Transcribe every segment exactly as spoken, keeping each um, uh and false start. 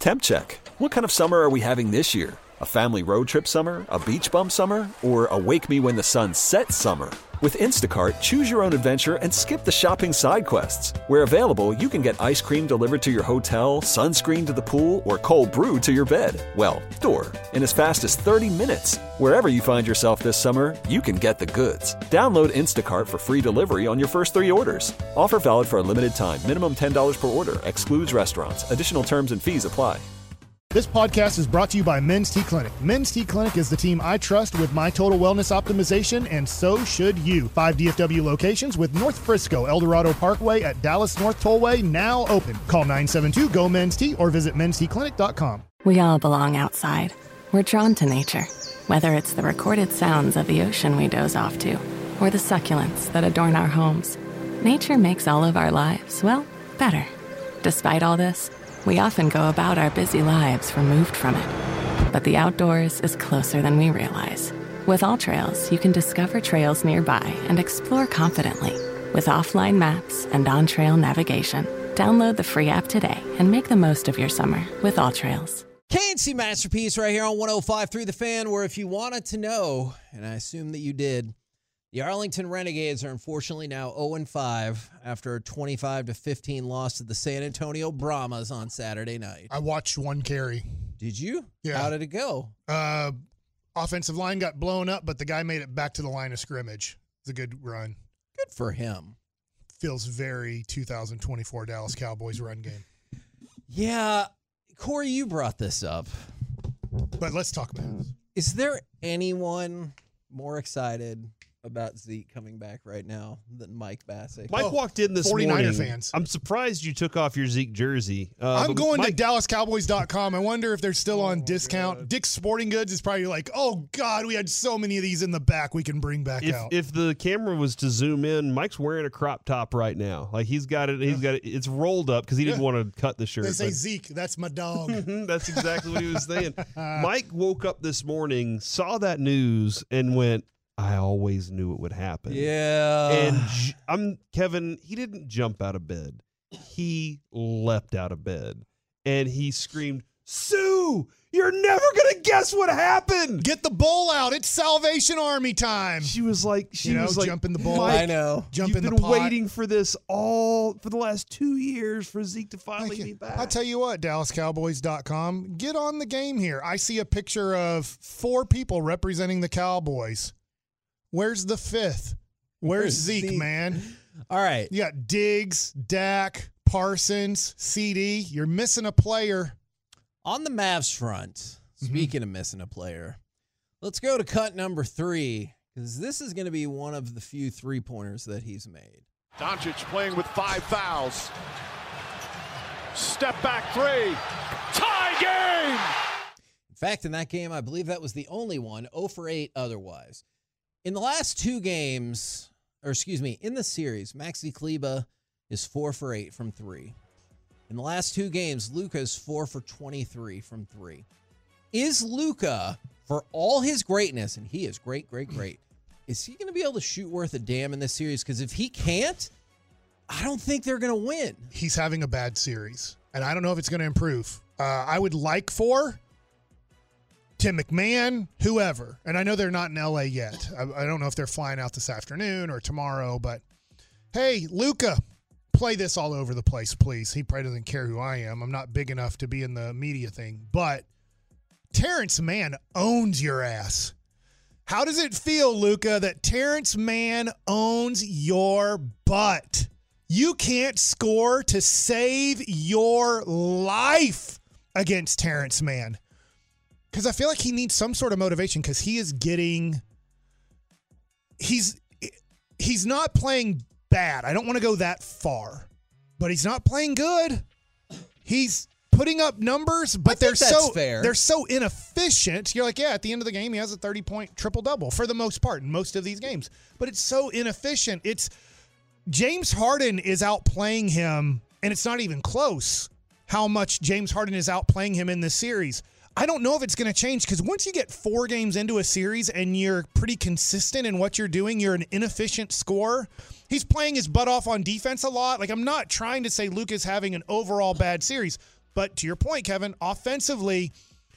Temp check. What kind of summer are we having this year? A family road trip summer? A beach bum summer? Or a wake me when the sun sets summer? With Instacart, choose your own adventure and skip the shopping side quests. Where available, you can get ice cream delivered to your hotel, sunscreen to the pool, or cold brew to your bed. Well, door. In as fast as thirty minutes. Wherever you find yourself this summer, you can get the goods. Download Instacart for free delivery on your first three orders. Offer valid for a limited time. Minimum ten dollars per order. Excludes restaurants. Additional terms and fees apply. This podcast is brought to you by Men's T Clinic. Men's T Clinic is the team I trust with my total wellness optimization, and so should you. Five D F W locations with North Frisco, El Dorado Parkway at Dallas North Tollway now open. Call nine seven two, G O, Men's T or visit mens t clinic dot com. We all belong outside. We're drawn to nature, whether it's the recorded sounds of the ocean we doze off to or the succulents that adorn our homes. Nature makes all of our lives, well, better. Despite all this, we often go about our busy lives removed from it. But the outdoors is closer than we realize. With AllTrails, you can discover trails nearby and explore confidently. With offline maps and on-trail navigation, download the free app today and make the most of your summer with AllTrails. K N C Masterpiece right here on one oh five point three The Fan, where if you wanted to know, and I assume that you did, the Arlington Renegades are unfortunately now oh and five after a twenty-five to fifteen loss to the San Antonio Brahmas on Saturday night. I watched one carry. Did you? Yeah. How did it go? Uh, offensive line got blown up, but the guy made it back to the line of scrimmage. It's a good run. Good for him. Feels very two thousand twenty-four Dallas Cowboys run game. Yeah. Corey, you brought this up. But let's talk about it. Is there anyone more excited about Zeke coming back right now than Mike Bassick? Mike oh, walked in this forty-niner morning. fans. I'm surprised you took off your Zeke jersey. Uh, I'm going Mike, to Dallas Cowboys dot com. I wonder if they're still on Oh, discount. God. Dick's Sporting Goods is probably like, oh, God, we had so many of these in the back we can bring back if, out. if the camera was to zoom in, Mike's wearing a crop top right now. Like he's got it. He's got it. It's rolled up because he didn't Yeah. want to cut the shirt. They say, but- Zeke, that's my dog. That's exactly what he was saying. Mike woke up this morning, saw that news, and went, I always knew it would happen. Yeah. And j- I'm Kevin, he didn't jump out of bed. He leapt out of bed. And he screamed, Sue, you're never going to guess what happened. Get the bowl out. It's Salvation Army time. She was like, she You know, was like, jump in the bowl. Mike, I know. Jump you've in the been pot. waiting for this all for the last two years for Zeke to finally Thank be you. back. I tell you what, Dallas Cowboys dot com, get on the game here. I see a picture of four people representing the Cowboys. Where's the fifth? Where's, Where's Zeke, Zeke? man? All right. You got Diggs, Dak, Parsons, C D. You're missing a player. On the Mavs front, speaking of missing a player, let's go to cut number three, because this is going to be one of the few three-pointers that he's made. Doncic playing with five fouls. Step back three. Tie game! In fact, in that game, I believe that was the only one, oh for eight otherwise. In the last two games, or excuse me, in the series, Maxi Kleber is four for eight from three. In the last two games, Luka is four for twenty-three from three. Is Luka, for all his greatness, and he is great, great, great, is he going to be able to shoot worth a damn in this series? Because if he can't, I don't think they're going to win. He's having a bad series, and I don't know if it's going to improve. Uh, I would like for Tim McMahon, whoever, and I know they're not in L A yet. I, I don't know if they're flying out this afternoon or tomorrow, but hey, Luka, play this all over the place, please. He probably doesn't care who I am. I'm not big enough to be in the media thing, but Terrence Mann owns your ass. How does it feel, Luka, that Terrence Mann owns your butt? You can't score to save your life against Terrence Mann. Because I feel like he needs some sort of motivation because he is getting – he's he's not playing bad. I don't want to go that far. But he's not playing good. He's putting up numbers, but I they're think that's so fair. they're so inefficient. You're like, yeah, at the end of the game, he has a thirty-point triple-double for the most part in most of these games. But it's so inefficient. It's James Harden is outplaying him, and it's not even close how much James Harden is outplaying him in this series. I don't know if it's going to change because once you get four games into a series and you're pretty consistent in what you're doing, you're an inefficient scorer. He's playing his butt off on defense a lot. Like, I'm not trying to say Luka's having an overall bad series, But to your point, Kevin, offensively,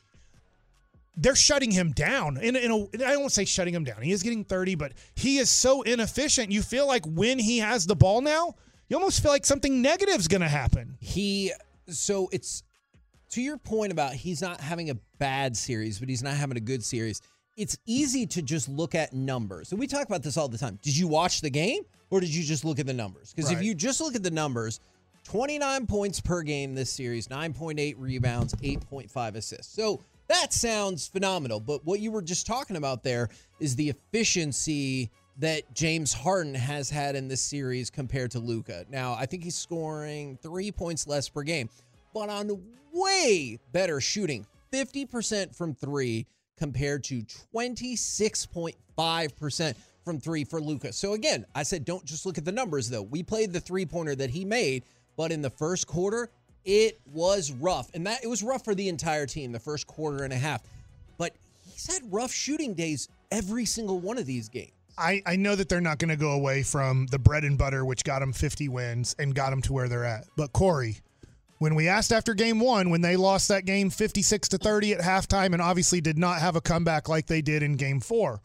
they're shutting him down. In, in a, I don't want to say shutting him down. He is getting thirty, but he is so inefficient. You feel like when he has the ball now, you almost feel like something negative is going to happen. He, so it's, to your point about he's not having a bad series, but he's not having a good series. It's easy to just look at numbers. And we talk about this all the time. Did you watch the game or did you just look at the numbers? Because Right. if you just look at the numbers, twenty-nine points per game this series, nine point eight rebounds, eight point five assists. So that sounds phenomenal. But what you were just talking about there is the efficiency that James Harden has had in this series compared to Luka. Now, I think he's scoring three points less per game, but on way better shooting, fifty percent from three compared to twenty-six point five percent from three for Luka. So again, I said don't just look at the numbers, though. We played the three-pointer that he made, but in the first quarter, it was rough. And that it was rough for the entire team, the first quarter and a half. But he's had rough shooting days every single one of these games. I, I know that they're not going to go away from the bread and butter, which got them fifty wins and got them to where they're at. But Corey, when we asked after game one, when they lost that game fifty-six to thirty at halftime and obviously did not have a comeback like they did in game four,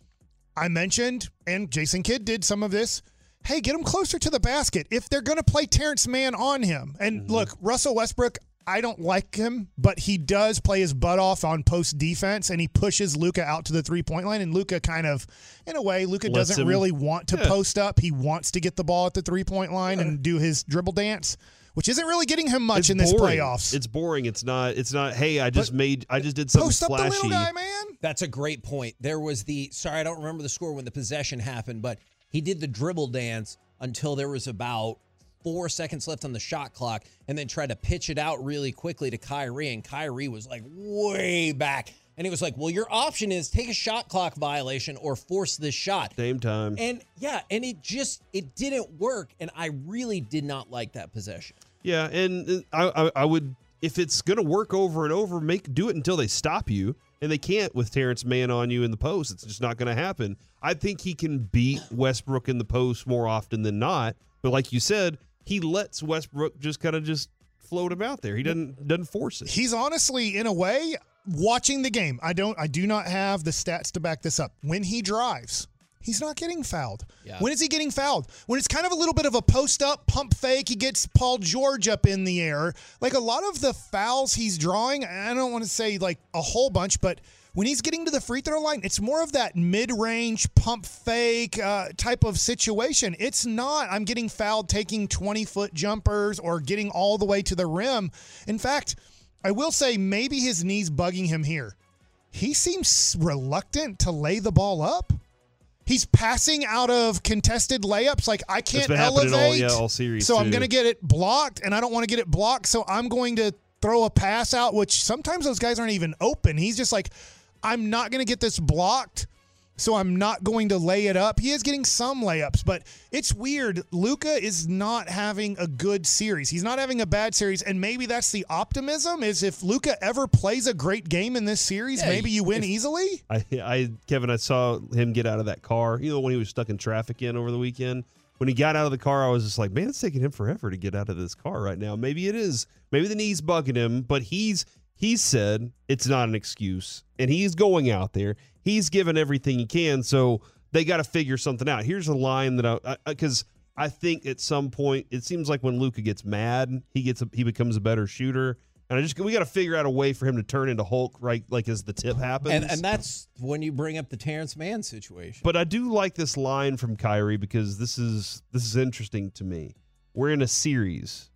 I mentioned, and Jason Kidd did some of this, hey, get him closer to the basket if they're going to play Terrence Mann on him. And mm-hmm. look, Russell Westbrook, I don't like him, but he does play his butt off on post defense, and he pushes Luka out to the three-point line. And Luka kind of, in a way, Luka doesn't him. really want to yeah. post up. He wants to get the ball at the three-point line yeah. and do his dribble dance, which isn't really getting him much it's in this boring. playoffs. It's boring. It's not. It's not. Hey, I just but made. I just did something post flashy. Post up the little guy, man. That's a great point. There was the. Sorry, I don't remember the score when the possession happened, but he did the dribble dance until there was about four seconds left on the shot clock, and then tried to pitch it out really quickly to Kyrie, and Kyrie was like way back. And he was like, well, your option is take a shot clock violation or force this shot. Same time. And yeah, and it just, it didn't work. And I really did not like that possession. Yeah, and I, I, I would, if it's going to work over and over, make do it until they stop you. And they can't with Terrence Mann on you in the post. It's just not going to happen. I think he can beat Westbrook in the post more often than not. But like you said, he lets Westbrook just kind of just float him out there. He doesn't doesn't force it. He's honestly, in a way, watching the game. I don't. I do not have the stats to back this up. When he drives, he's not getting fouled. Yeah. When is he getting fouled? When it's kind of a little bit of a post-up, pump fake, he gets Paul George up in the air. Like a lot of the fouls he's drawing, I don't want to say like a whole bunch, but when he's getting to the free throw line, it's more of that mid-range pump fake uh, type of situation. It's not, I'm getting fouled taking twenty-foot jumpers or getting all the way to the rim. In fact, I will say maybe his knee's bugging him here. He seems reluctant to lay the ball up. He's passing out of contested layups. Like, I can't elevate. All, yeah, all series so too. I'm going to get it blocked, and I don't want to get it blocked, so I'm going to throw a pass out, which sometimes those guys aren't even open. He's just like, I'm not going to get this blocked, so I'm not going to lay it up. He is getting some layups, but it's weird. Luka is not having a good series. He's not having a bad series, and maybe that's the optimism, is if Luka ever plays a great game in this series, yeah, maybe you win if, easily. I, I, Kevin, I saw him get out of that car. You know, when he was stuck in traffic in over the weekend? When he got out of the car, I was just like, man, it's taking him forever to get out of this car right now. Maybe it is. Maybe the knee's bugging him, but he's He said it's not an excuse, and he's going out there. He's given everything he can, so they got to figure something out. Here's a line that I – because I, I think at some point it seems like when Luka gets mad, he gets a, he becomes a better shooter. And I just we got to figure out a way for him to turn into Hulk, right? Like as the tip happens, and, and that's when you bring up the Terrence Mann situation. But I do like this line from Kyrie because this is this is interesting to me. We're in a series,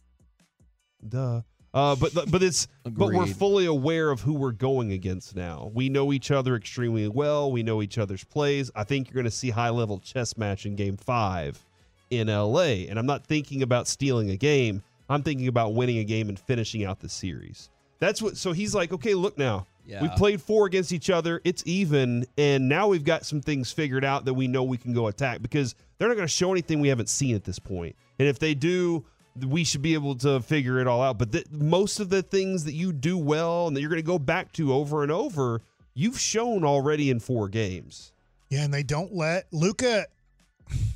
duh. Uh, but but it's Agreed. But we're fully aware of who we're going against now. We know each other extremely well. We know each other's plays. I think you're going to see high level chess match in Game Five in L A. And I'm not thinking about stealing a game. I'm thinking about winning a game and finishing out the series. That's what. So he's like, okay, look now. Yeah. We've played four against each other. It's even, and now we've got some things figured out that we know we can go attack because they're not going to show anything we haven't seen at this point. And if they do, we should be able to figure it all out. But th- most of the things that you do well and that you're going to go back to over and over, you've shown already in four games. Yeah, and they don't let Luka.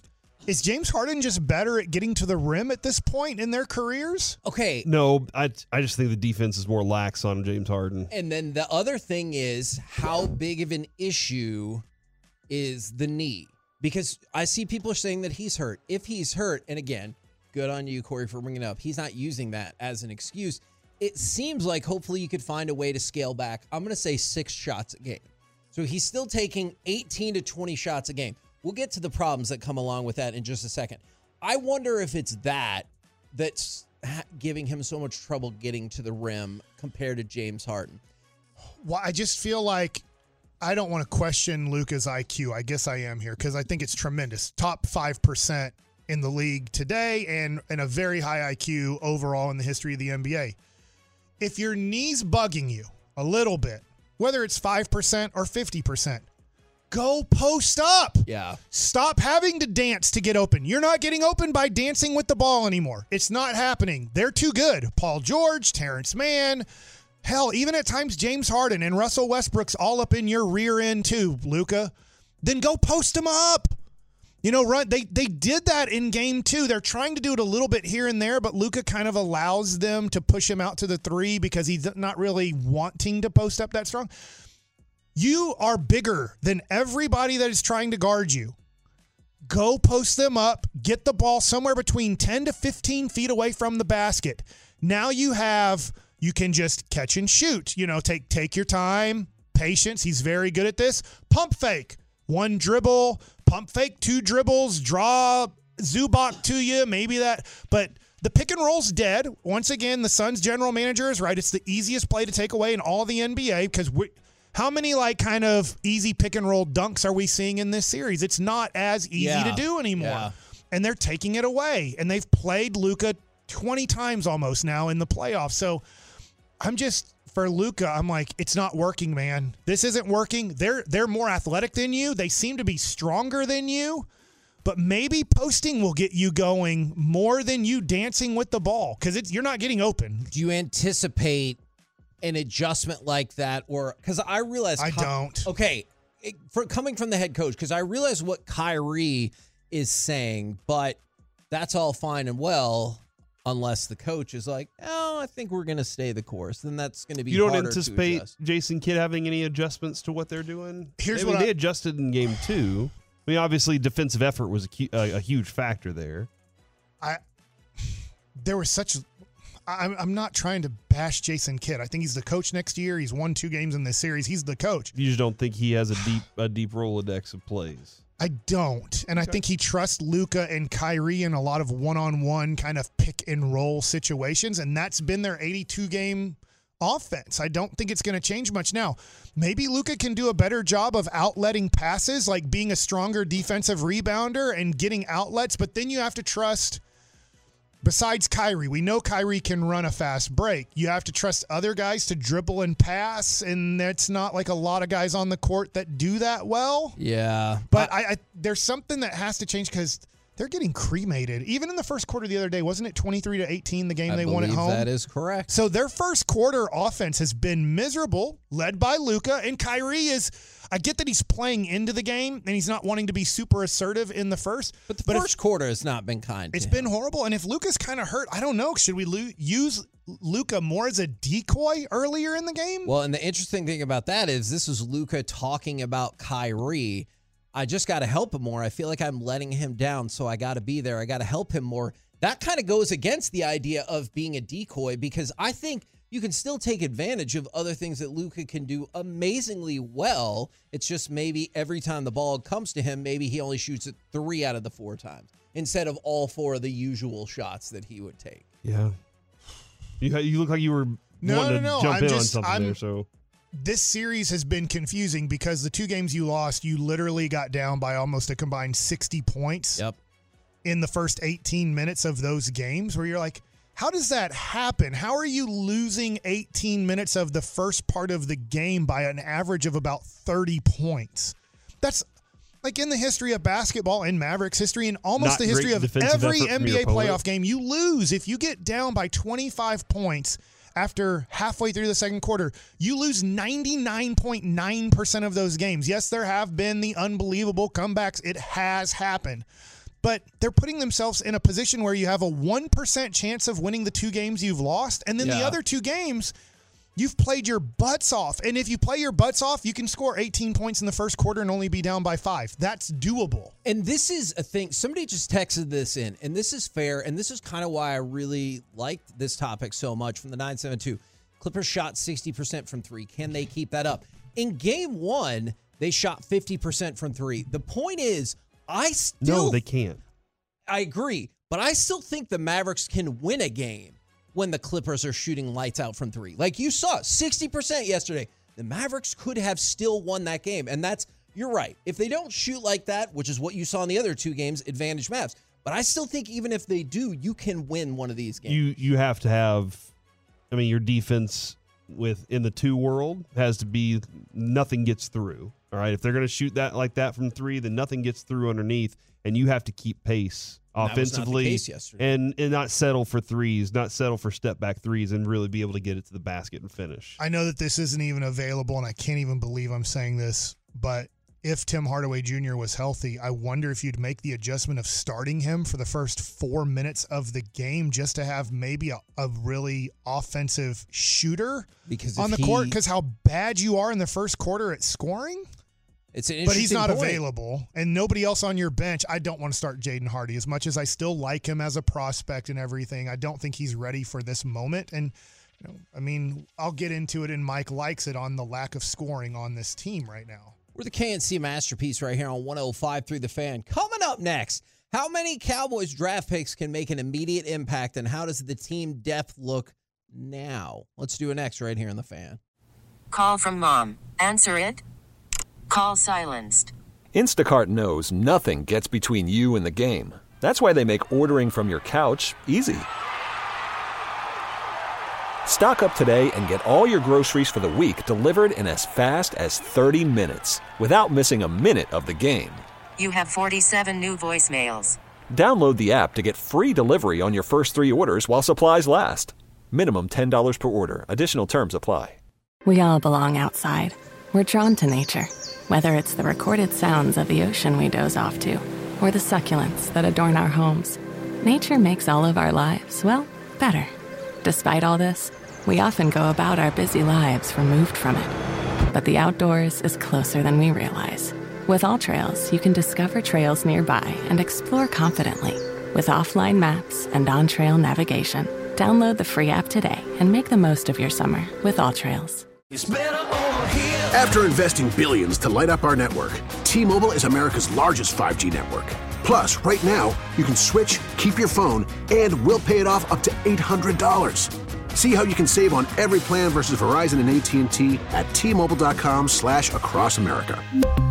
Is James Harden just better at getting to the rim at this point in their careers? Okay. No, I I just think the defense is more lax on James Harden. And then the other thing is, how big of an issue is the knee? Because I see people saying that he's hurt. If he's hurt, and again, good on you, Corey, for bringing it up, he's not using that as an excuse. It seems like hopefully you could find a way to scale back. I'm going to say six shots a game. So he's still taking eighteen to twenty shots a game. We'll get to the problems that come along with that in just a second. I wonder if it's that that's giving him so much trouble getting to the rim compared to James Harden. Well, I just feel like I don't want to question Luka's I Q. I guess I am here because I think it's tremendous. Top five percent in the league today and, and a very high I Q overall in the history of the N B A. If your knee's bugging you a little bit, whether it's five percent or fifty percent, go post up. Yeah. Stop having to dance to get open. You're not getting open by dancing with the ball anymore. It's not happening. They're too good. Paul George, Terrence Mann, hell, even at times James Harden and Russell Westbrook's all up in your rear end too, Luka. Then go post them up. You know, run. They they did that in game two. They're trying to do it a little bit here and there, but Luka kind of allows them to push him out to the three because he's not really wanting to post up that strong. You are bigger than everybody that is trying to guard you. Go post them up. Get the ball somewhere between ten to fifteen feet away from the basket. Now you have, you can just catch and shoot. You know, take take your time, patience. He's very good at this. Pump fake. One dribble, pump fake, two dribbles, draw Zubac to you, maybe that. But the pick and roll's dead. Once again, the Suns general manager is right. It's the easiest play to take away in all of the N B A because we how many like kind of easy pick and roll dunks are we seeing in this series? It's not as easy yeah. to do anymore. Yeah. And they're taking it away. And they've played Luka twenty times almost now in the playoffs. So I'm just, for Luka, I'm like, it's not working, man. This isn't working. They're they're more athletic than you. They seem to be stronger than you. But maybe posting will get you going more than you dancing with the ball because it's you're not getting open. Do you anticipate an adjustment like that? Or because I realize I com- don't. Okay, it, for coming from the head coach, because I realize what Kyrie is saying, but that's all fine and well. Unless the coach is like, oh, I think we're going to stay the course, then that's going to be. You don't harder anticipate to adjust. Jason Kidd having any adjustments to what they're doing? Here's I mean, what they I, adjusted in game two. I mean, obviously, defensive effort was a, a, a huge factor there. I there was such. I'm I'm not trying to bash Jason Kidd. I think he's the coach next year. He's won two games in this series. He's the coach. You just don't think he has a deep a deep Rolodex of plays. I don't. And I think he trusts Luka and Kyrie in a lot of one-on-one kind of pick and roll situations, and that's been their eighty-two game offense. I don't think it's going to change much now. Maybe Luka can do a better job of outletting passes, like being a stronger defensive rebounder and getting outlets, but then you have to trust, besides Kyrie, we know Kyrie can run a fast break. You have to trust other guys to dribble and pass, and that's not like a lot of guys on the court that do that well. Yeah. But I, I there's something that has to change because they're getting cremated. Even in the first quarter the other day, wasn't it twenty-three to eighteen the game I they won at home? That is correct. So their first quarter offense has been miserable, led by Luka, and Kyrie is. I get that he's playing into the game and he's not wanting to be super assertive in the first. But the but first if, quarter has not been kind. It's to been him. horrible. And if Luka's kind of hurt, I don't know. Should we lo- use Luka more as a decoy earlier in the game? Well, and the interesting thing about that is this is Luka talking about Kyrie. I just got to help him more. I feel like I'm letting him down, so I got to be there. I got to help him more. That kind of goes against the idea of being a decoy because I think you can still take advantage of other things that Luka can do amazingly well. It's just maybe every time the ball comes to him, maybe he only shoots it three out of the four times instead of all four of the usual shots that he would take. Yeah. You you look like you were no, wanting no, no. to jump I'm in just, on something I'm, there. So this series has been confusing because the two games you lost, you literally got down by almost a combined sixty points Yep. in the first eighteen minutes of those games where you're like, how does that happen? How are you losing eighteen minutes of the first part of the game by an average of about thirty points? That's like in the history of basketball, in Mavericks history, and almost Not the history great of defensive every effort from N B your A opponent. playoff game, you lose. If you get down by twenty-five points after halfway through the second quarter, you lose ninety-nine point nine percent of those games. Yes, there have been the unbelievable comebacks. It has happened. but they're putting themselves in a position where you have a one percent chance of winning the two games you've lost. And then Yeah. the other two games, you've played your butts off. And if you play your butts off, you can score eighteen points in the first quarter and only be down by five. That's doable. And this is a thing. Somebody just texted this in, and this is fair. And this is kind of why I really liked this topic so much from the nine seven two. Clippers shot sixty percent from three. Can they keep that up? In game one, they shot fifty percent from three. The point is, I still... No, they can't. I agree, but I still think the Mavericks can win a game when the Clippers are shooting lights out from three. Like you saw, sixty percent yesterday. The Mavericks could have still won that game. And that's, you're right. If they don't shoot like that, which is what you saw in the other two games, advantage Mavs. But I still think even if they do, you can win one of these games. You you have to have, I mean, your defense with in the two world has to be nothing gets through. All right, if they're going to shoot that like that from three, then nothing gets through underneath, and you have to keep pace That was not the offensively case yesterday. and and not settle for threes, not settle for step back threes, and really be able to get it to the basket and finish. I know that this isn't even available, and I can't even believe I'm saying this, but if Tim Hardaway Junior was healthy, I wonder if you'd make the adjustment of starting him for the first four minutes of the game just to have maybe a, a really offensive shooter because on if the he, court because how bad you are in the first quarter at scoring. It's an But he's interesting not point. available, and nobody else on your bench. I don't want to start Jaden Hardy as much as I still like him as a prospect and everything. I don't think he's ready for this moment. And, you know, I mean, I'll get into it, and Mike likes it on the lack of scoring on this team right now. We're the K N C Masterpiece right here on one oh five point three The Fan. Coming up next, how many Cowboys draft picks can make an immediate impact, and how does the team depth look now? Let's do it next right here in The Fan. Call from mom. Answer it. Call silenced. Instacart knows nothing gets between you and the game. That's why they make ordering from your couch easy. Stock up today and get all your groceries for the week delivered in as fast as thirty minutes without missing a minute of the game. You have forty-seven new voicemails. Download the app to get free delivery on your first three orders while supplies last. Minimum ten dollars per order. Additional terms apply. We all belong outside. We're drawn to nature, whether it's the recorded sounds of the ocean we doze off to, or the succulents that adorn our homes. Nature makes all of our lives, well, better. Despite all this, we often go about our busy lives removed from it. But the outdoors is closer than we realize. With AllTrails, you can discover trails nearby and explore confidently. With offline maps and on-trail navigation, download the free app today and make the most of your summer with AllTrails. After investing billions to light up our network, T-Mobile is America's largest five G network. Plus, right now, you can switch, keep your phone, and we'll pay it off up to eight hundred dollars. See how you can save on every plan versus Verizon and A T and T at T-Mobile.com slash across America.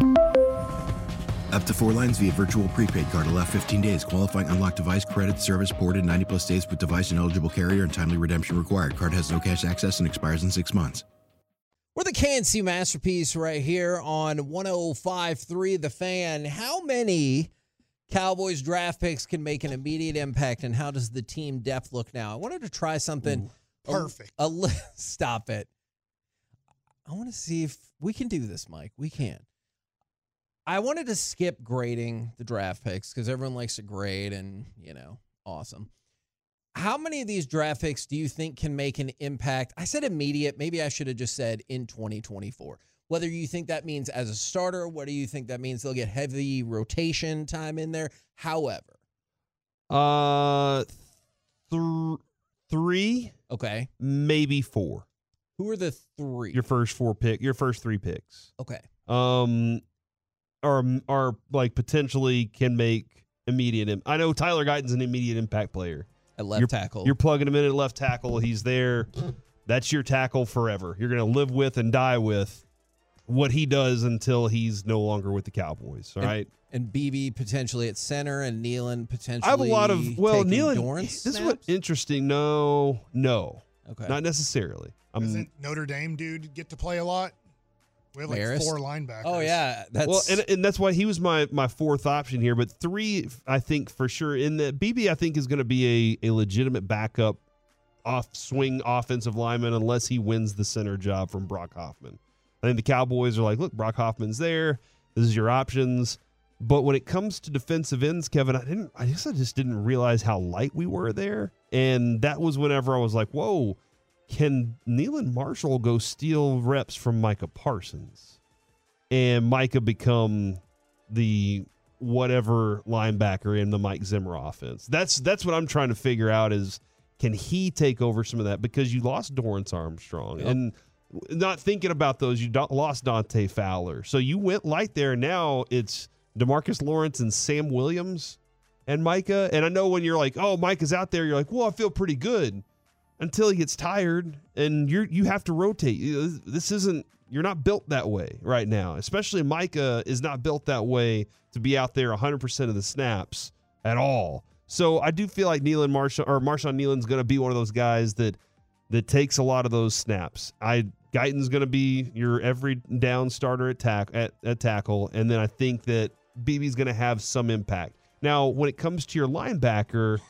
Up to four lines via virtual prepaid card. Allow fifteen days. Qualifying unlocked device credit. Service ported ninety plus days with device and eligible carrier and timely redemption required. Card has no cash access and expires in six months. We're the K N C Masterpiece right here on one oh five point three The Fan. How many Cowboys draft picks can make an immediate impact, and how does the team depth look now? I wanted to try something. Ooh, perfect. A, a, stop it. I want to see if we can do this, Mike. We can. I wanted to skip grading the draft picks because everyone likes to grade and, you know, awesome. How many of these draft picks do you think can make an impact? I said immediate. Maybe I should have just said in twenty twenty-four. Whether you think that means as a starter, what do you think that means they'll get heavy rotation time in there? However. Uh, th- three. Okay. Maybe four. Who are the three? Your first four pick. Your first three picks. Okay. Um, are are like potentially can make immediate. Im- I know Tyler Guyton's an immediate impact player. At left you're, tackle. You're plugging him in at left tackle. He's there. That's your tackle forever. You're going to live with and die with what he does until he's no longer with the Cowboys. All and, right. And B B potentially at center and Nealon potentially. I have a lot of well, Nealon. Dorrance This snaps? is what interesting. No, no, okay, not necessarily. Um, Doesn't Notre Dame dude get to play a lot? We have like Marist? four linebackers. Oh yeah, that's well, and, and that's why he was my my fourth option here. But three, I think for sure. In the B B, I think is going to be a, a legitimate backup off swing offensive lineman unless he wins the center job from Brock Hoffman. I think the Cowboys are like, look, Brock Hoffman's there. This is your options. But when it comes to defensive ends, Kevin, I didn't. I guess I just didn't realize how light we were there, and that was whenever I was like, "Whoa, can Nealon Marshall go steal reps from Micah Parsons, and Micah become the whatever linebacker in the Mike Zimmer offense?" That's that's what I'm trying to figure out is can he take over some of that because you lost Dorrance Armstrong yep. and. Not thinking about those, you lost Dante Fowler, so you went light there. Now it's DeMarcus Lawrence and Sam Williams and Micah. And I know when you're like, oh, Micah's out there, you're like, well, I feel pretty good until he gets tired and you're, you have to rotate. This isn't, you're not built that way right now, especially Micah is not built that way to be out there one hundred percent of the snaps at all. So I do feel like Nealon Marshall or Marshawn Nealon's going to be one of those guys that, that takes a lot of those snaps. I, Guyton's going to be your every down starter at, tack, at, at tackle, and then I think that B B's going to have some impact. Now, when it comes to your linebacker,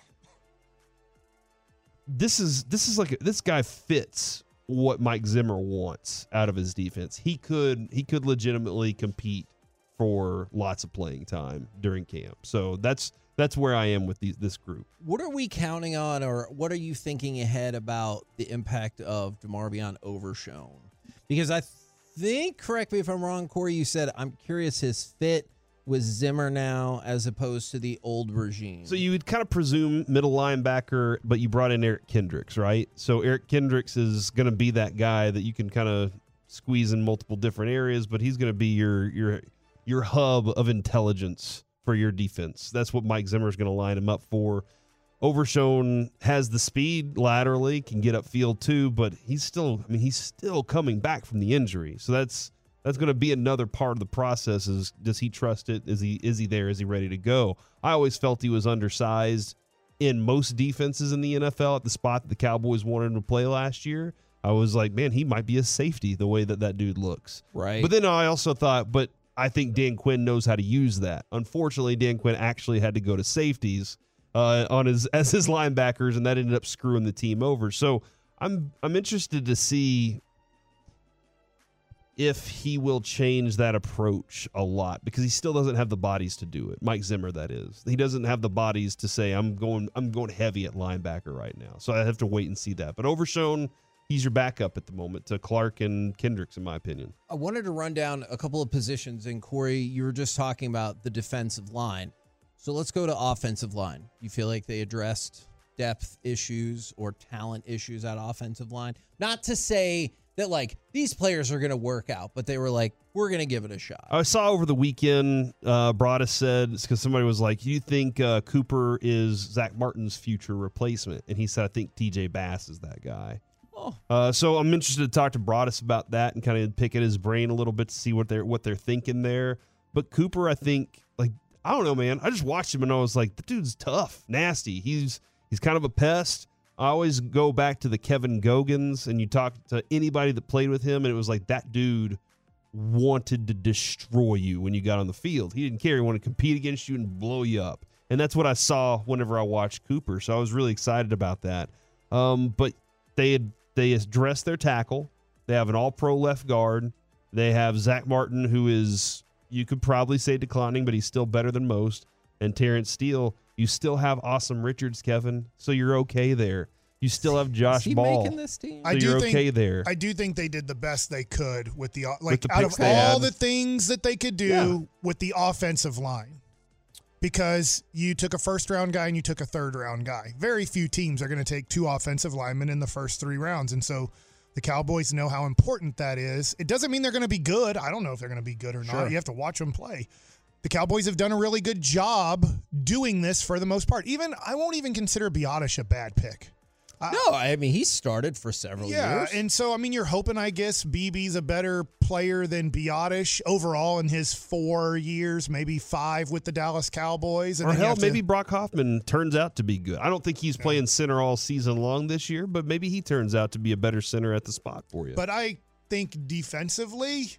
this is this is like this guy fits what Mike Zimmer wants out of his defense. He could he could legitimately compete for lots of playing time during camp. So that's that's where I am with these, this group. What are we counting on, or what are you thinking ahead about the impact of DeMarvion Overshown? Because I think, correct me if I'm wrong, Corey, you said, I'm curious his fit with Zimmer now as opposed to the old regime. So you would kind of presume middle linebacker, but you brought in Eric Kendricks, right? So Eric Kendricks is going to be that guy that you can kind of squeeze in multiple different areas, but he's going to be your your your hub of intelligence for your defense. That's what Mike Zimmer is going to line him up for. Overshown has the speed laterally, can get upfield too, but he's still, I mean, he's still coming back from the injury. So that's that's going to be another part of the process is does he trust it? Is he is he there? Is he ready to go? I always felt he was undersized in most defenses in the N F L at the spot that the Cowboys wanted him to play last year. I was like, man, he might be a safety the way that that dude looks. Right. But then I also thought, but I think Dan Quinn knows how to use that. Unfortunately, Dan Quinn actually had to go to safeties uh, on his as his linebackers, and that ended up screwing the team over. So I'm I'm interested to see if he will change that approach a lot because he still doesn't have the bodies to do it. Mike Zimmer, that is. He doesn't have the bodies to say I'm going I'm going heavy at linebacker right now. So I have to wait and see that. But Overshown, he's your backup at the moment to Clark and Kendricks, in my opinion. I wanted to run down a couple of positions. And, Corey, you were just talking about the defensive line. So let's go to offensive line. You feel like they addressed depth issues or talent issues at offensive line? Not to say that, like, these players are going to work out, but they were like, we're going to give it a shot. I saw over the weekend, uh, Broadus said, because somebody was like, you think uh, Cooper is Zach Martin's future replacement? And he said, I think T J Bass is that guy. Oh. Uh, so I'm interested to talk to Broadus about that and kind of pick at his brain a little bit to see what they're what they're thinking there. But Cooper, I think, like, I don't know, man. I just watched him and I was like, the dude's tough, nasty. He's he's kind of a pest. I always go back to the Kevin Gogans, and you talk to anybody that played with him, and it was like that dude wanted to destroy you when you got on the field. He didn't care. He wanted to compete against you and blow you up. And that's what I saw whenever I watched Cooper. So I was really excited about that. Um, but they had They address their tackle. They have an all-pro left guard. They have Zach Martin, who is, you could probably say declining, but he's still better than most. And Terrence Steele. You still have Awesome Richards, Kevin, so you're okay there. You still have Josh Is he Ball. making this team? So I do you're think, okay there. I do think they did the best they could with the like With the out of picks they all had. the things that they could do Yeah. with the offensive line. Because you took a first round guy and you took a third round guy. Very few teams are going to take two offensive linemen in the first three rounds. And so the Cowboys know how important that is. It doesn't mean they're going to be good. I don't know if they're going to be good or Sure. not. You have to watch them play. The Cowboys have done a really good job doing this for the most part. Even I won't even consider Biotish a bad pick. No, I mean, he started for several Yeah, years. and so, I mean, you're hoping, I guess, B B's a better player than Biotish overall in his four years, maybe five with the Dallas Cowboys. And Or then you hell, have to- maybe Brock Hoffman turns out to be good. I don't think he's playing center all season long this year, but maybe he turns out to be a better center at the spot for you. But I think defensively,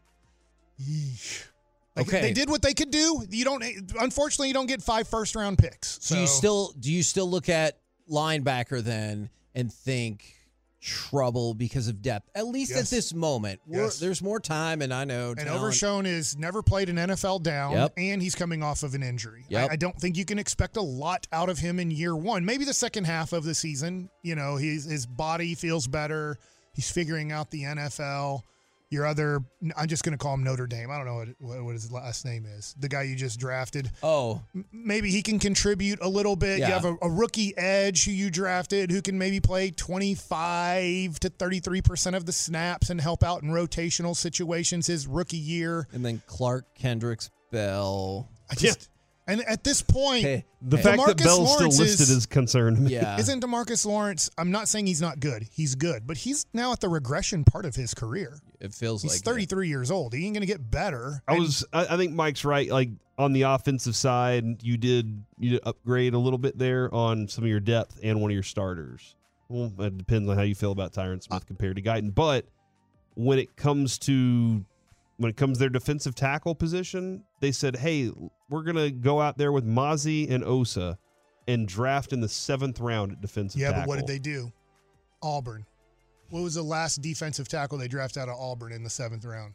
yeesh. Like, Okay. they did what they could do. You don't, unfortunately, you don't get five first round picks. So do you still do you still look at linebacker then and think trouble because of depth, at least Yes. at this moment. We're, Yes. There's more time, and I know. And talent. Overshone has never played an N F L down, Yep. and he's coming off of an injury. Yep. I, I don't think you can expect a lot out of him in year one. Maybe the second half of the season, you know, he's, his body feels better. He's figuring out the N F L. Your other, I'm just going to call him Notre Dame. I don't know what, what, what his last name is. The guy you just drafted. Oh. M- Maybe he can contribute a little bit. Yeah. You have a, a rookie edge who you drafted who can maybe play twenty-five to thirty-three percent of the snaps and help out in rotational situations his rookie year. And then Clark Kendricks Bell. I just, and at this point, Hey, The hey. fact that DeMarcus Bell's still Lawrence listed is- is concerning me. Yeah. isn't DeMarcus Lawrence, I'm not saying he's not good. He's good, but he's now at the regression part of his career. It feels He's like thirty-three years old. He ain't going to get better. I And was. I, I think Mike's right. Like on the offensive side, you did you did upgrade a little bit there on some of your depth and one of your starters. Well, it depends on how you feel about Tyron Smith compared to Guyton. But when it comes to when it comes to their defensive tackle position, they said, "Hey, we're gonna go out there with Mozzie and Osa and draft in the seventh round at defensive Yeah, tackle." but what did they do? Auburn. What was the last defensive tackle they drafted out of Auburn in the seventh round?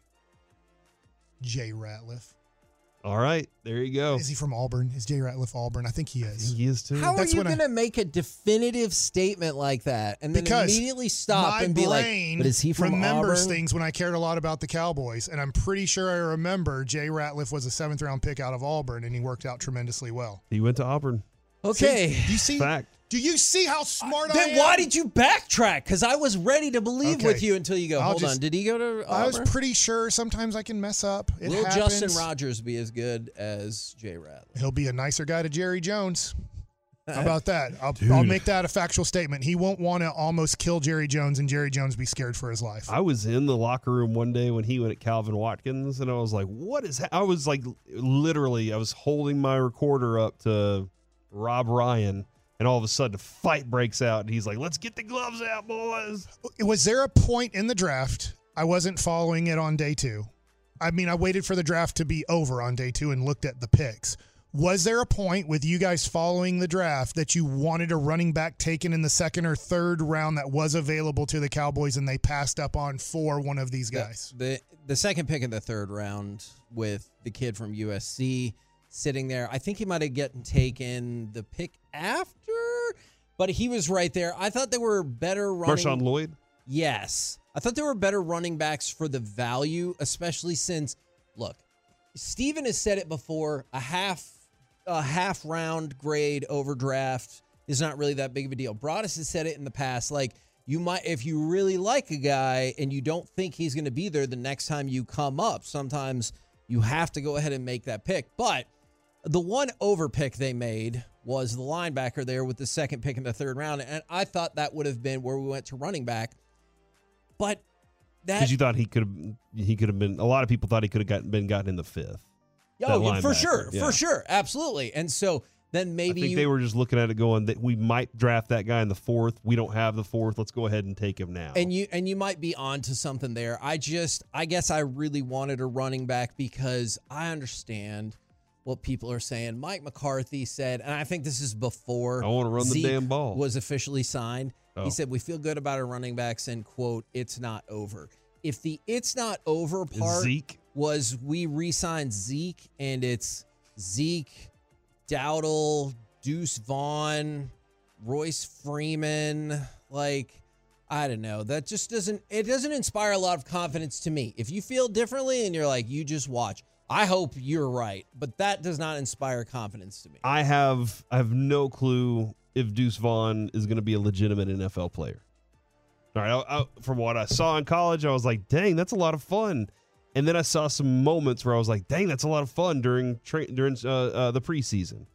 Jay Ratliff. All right, there you go. Is he from Auburn? Is Jay Ratliff Auburn? I think he I is. think he is too. How That's are you when I- going to make a definitive statement like that and then Because immediately stop My and be like, brain but is he from remembers Auburn? things when I cared a lot about the Cowboys, and I'm pretty sure I remember Jay Ratliff was a seventh round pick out of Auburn, and he worked out tremendously well. He went to Auburn. Okay. See? Do you see? Fact. Do you see how smart I Then am? why did you backtrack? Because I was ready to believe Okay. with you until you go, I'll hold just- on, did he go to Auburn? I was pretty sure sometimes I can mess up. It Will happens. Justin Rogers be as good as Jay Ratliff? He'll be a nicer guy to Jerry Jones. How about that? I'll, Dude. I'll make that a factual statement. He won't want to almost kill Jerry Jones and Jerry Jones be scared for his life. I was in the locker room one day when he went at Calvin Watkins, and I was like, "What is?" Ha-? I was like, literally, I was holding my recorder up to Rob Ryan, and all of a sudden, a fight breaks out, and he's like, "Let's get the gloves out, boys!" Was there a point in the draft? I wasn't following it on day two. I mean, I waited for the draft to be over on day two and looked at the picks. Was there a point with you guys following the draft that you wanted a running back taken in the second or third round that was available to the Cowboys and they passed up on for one of these guys? The, the the second pick in the third round with the kid from U S C sitting there. I think he might have gotten taken the pick after, but he was right there. I thought they were better running. Marshawn Lloyd. Yes. I thought there were better running backs for the value, especially since, look, Steven has said it before, a half a half round grade overdraft is not really that big of a deal. Broadus has said it in the past, like, you might, if you really like a guy and you don't think he's going to be there the next time you come up, sometimes you have to go ahead and make that pick. But the one over pick they made was the linebacker there with the second pick in the third round, and I thought that would have been where we went to running back. But that Because you thought he could have, he could have been. A lot of people thought he could have gotten, been gotten in the fifth. Oh, that yeah, for linebacker, sure, yeah. for sure, absolutely. And so then maybe I think you, they were just looking at it, going that we might draft that guy in the fourth. We don't have the fourth. Let's go ahead and take him now. and you and you might be onto something there. I just, I guess, I really wanted a running back because I understand what people are saying. Mike McCarthy said, and I think this is before I want to run the Zeke damn ball. was officially signed. Oh. He said, we feel good about our running backs and, quote, it's not over. If the it's not over part Zeke. was we re-signed Zeke and it's Zeke, Dowdle, Deuce Vaughn, Royce Freeman, like, I don't know. That just doesn't, it doesn't inspire a lot of confidence to me. If you feel differently and you're like, you just watch, I hope you're right, but that does not inspire confidence to me. I have I have no clue if Deuce Vaughn is going to be a legitimate N F L player. All right, I, I, from what I saw in college, I was like, dang, that's a lot of fun. And then I saw some moments where I was like, dang, that's a lot of fun during tra- during uh, uh, the preseason.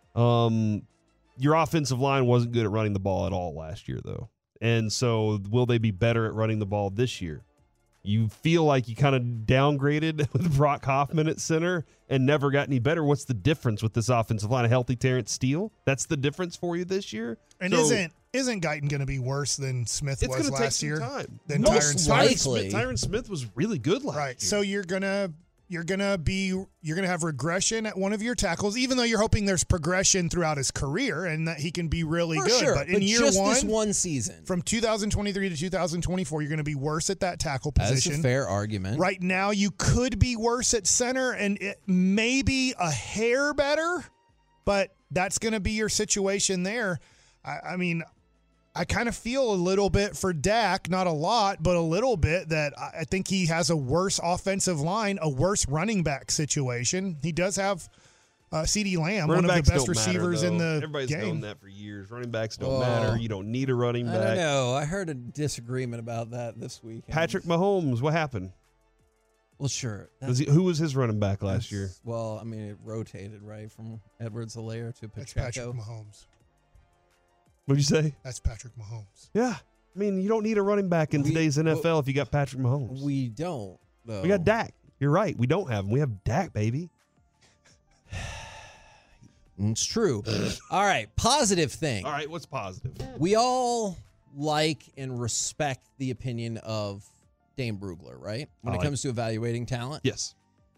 Um, your offensive line wasn't good at running the ball at all last year, though. And so will they be better at running the ball this year? You feel like you kind of downgraded with Brock Hoffman at center and never got any better. What's the difference with this offensive line? A healthy Terrence Steele? That's the difference for you this year? And So- isn't isn't Guyton going to be worse than Smith It's was going to take last some year? time. Than Most Tyron Smith? likely. Tyron Smith, Tyron Smith was really good last Right. year. So you're going to you're gonna be you're gonna have regression at one of your tackles, even though you're hoping there's progression throughout his career and that he can be really For good. sure, but in but year just one, this one season, from two thousand twenty-three to two thousand twenty-four, you're gonna be worse at that tackle position. That's a fair argument. Right now, you could be worse at center, and it may be a hair better, but that's gonna be your situation there. I, I mean. I kind of feel a little bit for Dak, not a lot, but a little bit, that I think he has a worse offensive line, a worse running back situation. He does have uh, CeeDee Lamb, running one of the best don't receivers matter, in the Everybody's game. known that for years. Running backs don't Oh. matter. You don't need a running I back. don't know. I heard a disagreement about that this week. Patrick Mahomes, what happened? Well, sure. Was he, who was his running back last year? Well, I mean, it rotated, right, from Edwards-Helaire to That's Pacheco. Patrick Mahomes. What'd you say? That's Patrick Mahomes. Yeah. I mean, you don't need a running back in We- today's N F L if you got Patrick Mahomes. We don't, though. We got Dak. You're right. We don't have him. We have Dak, baby. It's true. All right, positive thing. All right, what's positive? We all like and respect the opinion of Dane Brugler, right? When I it like comes to evaluating talent. Yes.